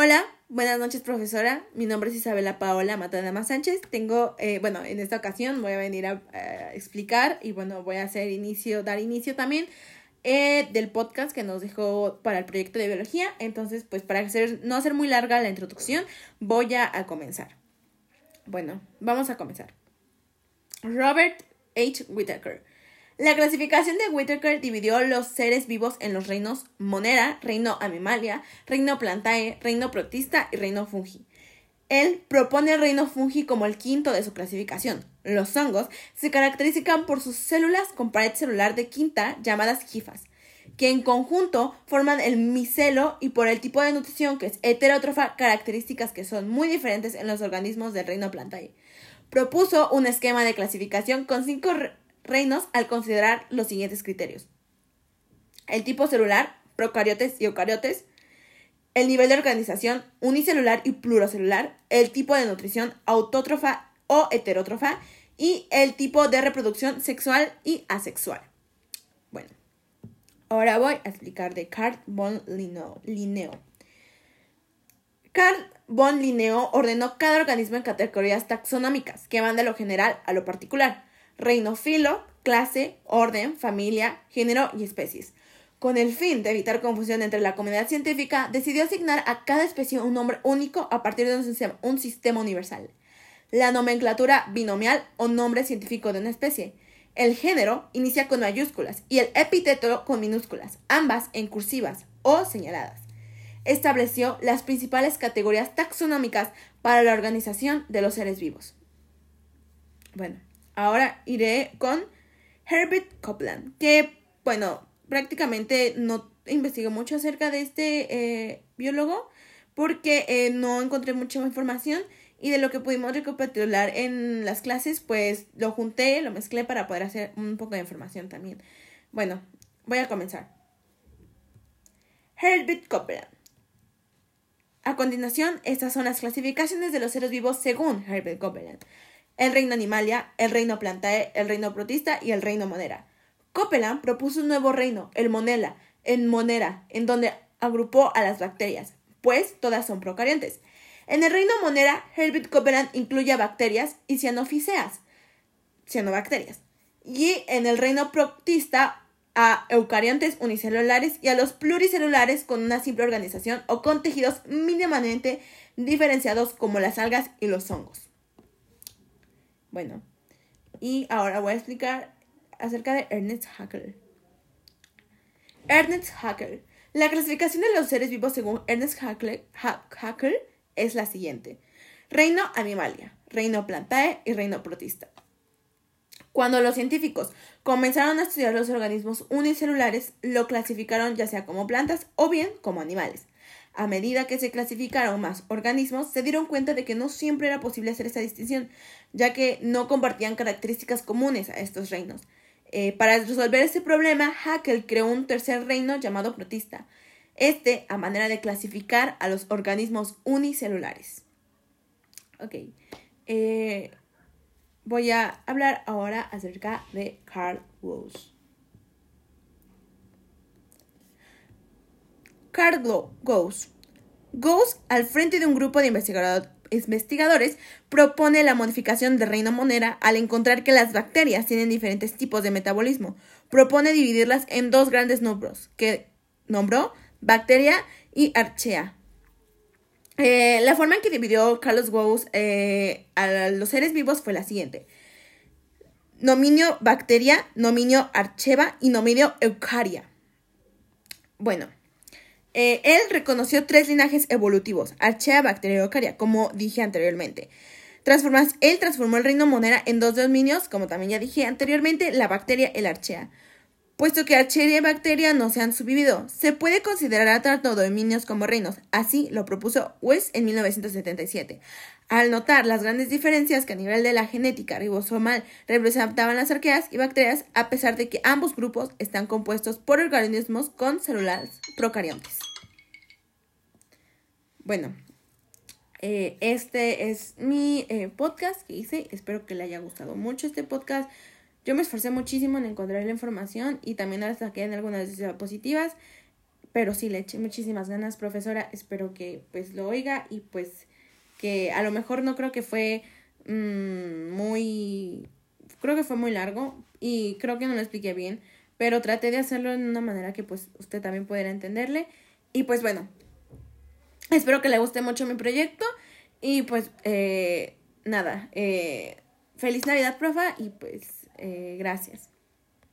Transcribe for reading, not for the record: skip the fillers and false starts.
Hola, buenas noches, profesora. Mi nombre es Isabela Paola Matadama Sánchez. En esta ocasión voy a venir a explicar y voy a dar inicio también del podcast que nos dejó para el proyecto de biología. Entonces, pues para no hacer muy larga la introducción, voy a comenzar. Bueno, vamos a comenzar. Robert H. Whittaker. La clasificación de Whittaker dividió los seres vivos en los reinos Monera, reino Animalia, reino Plantae, reino Protista y reino Fungi. Él propone el reino Fungi como el quinto de su clasificación. Los hongos se caracterizan por sus células con pared celular de quinta llamadas hifas, que en conjunto forman el micelo, y por el tipo de nutrición, que es heterótrofa, características que son muy diferentes en los organismos del reino Plantae. Propuso un esquema de clasificación con 5 reinos al considerar los siguientes criterios: el tipo celular, procariotes y eucariotes; el nivel de organización, unicelular y pluricelular; el tipo de nutrición, autótrofa o heterótrofa; y el tipo de reproducción, sexual y asexual. Bueno, ahora voy a explicar de Carl von Linneo. Carl von Linneo ordenó cada organismo en categorías taxonómicas que van de lo general a lo particular: reino, filo, clase, orden, familia, género y especies. Con el fin de evitar confusión entre la comunidad científica, decidió asignar a cada especie un nombre único a partir de un sistema universal: la nomenclatura binomial o nombre científico de una especie. El género inicia con mayúsculas y el epíteto con minúsculas, ambas en cursivas o señaladas. Estableció las principales categorías taxonómicas para la organización de los seres vivos. Bueno, ahora iré con Herbert Copeland, que, prácticamente no investigué mucho acerca de este biólogo porque no encontré mucha información, y de lo que pudimos recapitular en las clases, pues lo junté, lo mezclé para poder hacer un poco de información también. Bueno, voy a comenzar. Herbert Copeland. A continuación, estas son las clasificaciones de los seres vivos según Herbert Copeland: el reino Animalia, el reino Plantae, el reino Protista y el reino Monera. Copeland propuso un nuevo reino, el Monera, en donde agrupó a las bacterias, pues todas son procariontes. En el reino Monera, Herbert Copeland incluye a bacterias y cianobacterias. Y en el reino Protista, a eucariontes unicelulares y a los pluricelulares con una simple organización o con tejidos mínimamente diferenciados como las algas y los hongos. Bueno, y ahora voy a explicar acerca de Ernest Haeckel. Ernest Haeckel. La clasificación de los seres vivos según Ernest Haeckel es la siguiente: reino Animalia, reino Plantae y reino Protista. Cuando los científicos comenzaron a estudiar los organismos unicelulares, lo clasificaron ya sea como plantas o bien como animales. A medida que se clasificaron más organismos, se dieron cuenta de que no siempre era posible hacer esta distinción, ya que no compartían características comunes a estos reinos. Para resolver este problema, Haeckel creó un tercer reino llamado Protista, a manera de clasificar a los organismos unicelulares. Voy a hablar ahora acerca de Carl Gauss. Carl Gauss. Gauss, al frente de un grupo de investigadores, propone la modificación del reino Monera al encontrar que las bacterias tienen diferentes tipos de metabolismo. Propone dividirlas en dos grandes núcleos, que nombró Bacteria y Archaea. La forma en que dividió Carl Gauss a los seres vivos fue la siguiente: nominio Bacteria, nominio Archaea y nominio Eukarya. Bueno, él reconoció 3 linajes evolutivos: Archaea, Bacteria y Eukarya, como dije anteriormente. Él transformó el reino Monera en 2 dominios, como también ya dije anteriormente, la Bacteria y la Archaea. Puesto que Archaea y Bacteria no se han subdividido, se puede considerar a tanto dominios como reinos. Así lo propuso West en 1977. Al notar las grandes diferencias que a nivel de la genética ribosomal representaban las arqueas y bacterias, a pesar de que ambos grupos están compuestos por organismos con células procariontes. Bueno, este es mi podcast que hice. Espero que le haya gustado mucho este podcast. Yo me esforcé muchísimo en encontrar la información y también la saqué en algunas diapositivas. pero sí le eché muchísimas ganas, profesora. Espero que pues lo oiga y pues que a lo mejor no creo que fue creo que fue muy largo y creo que no lo expliqué bien, pero traté de hacerlo en una manera que pues usted también pudiera entenderle. Y pues bueno, espero que le guste mucho mi proyecto y pues nada, feliz Navidad, profa, y pues gracias.